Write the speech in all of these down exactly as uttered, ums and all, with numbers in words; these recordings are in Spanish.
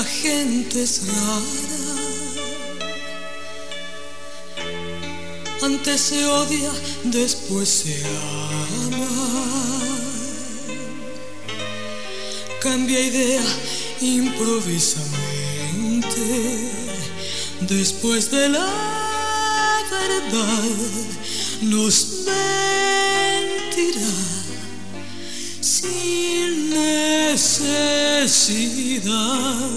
la gente es rara. Antes se odia, después se ama. Cambia idea improvisamente. Después de la verdad nos mentirá sin necesidad.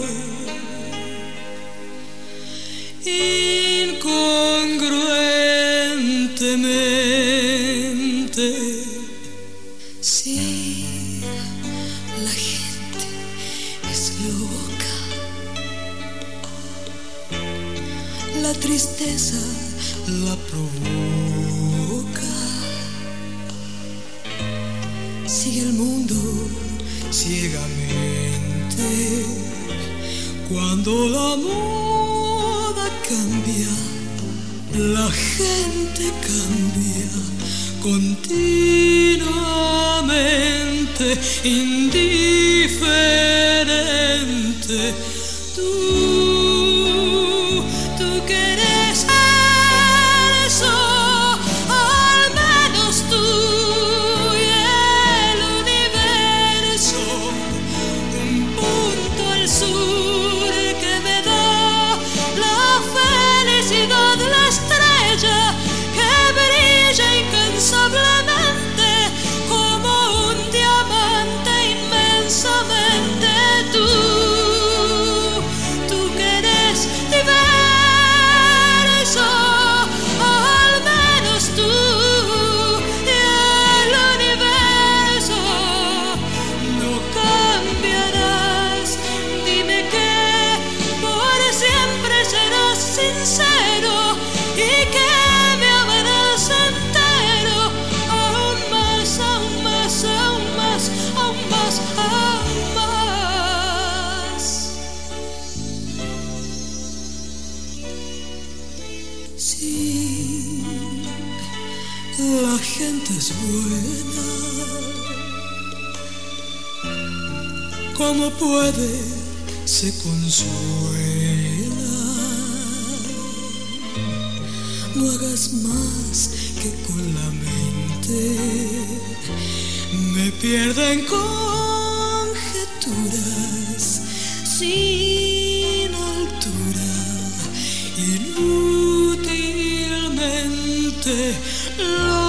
Incongruentemente, sí, la gente es loca. La tristeza la provoca. Sigue el mundo ciegamente. Cuando la moda cambia, la gente cambia continuamente, indiferente. Tú, tú que eres eso, al menos tú y el universo, un punto al sur que me da la felicidad, la estrella que brilla incansablemente como un diamante inmensamente. Tú, tú que eres diverso, al menos tú y el universo, no cambiarás. Dime que por siempre serás sincero y que me amarás entero, aún más, aún más, aún más, aún más, aún más. Sí, la gente es buena. ¿Cómo puede se consuela? No hagas más que con la mente. Me pierdo en conjeturas sin altura. Inútilmente lo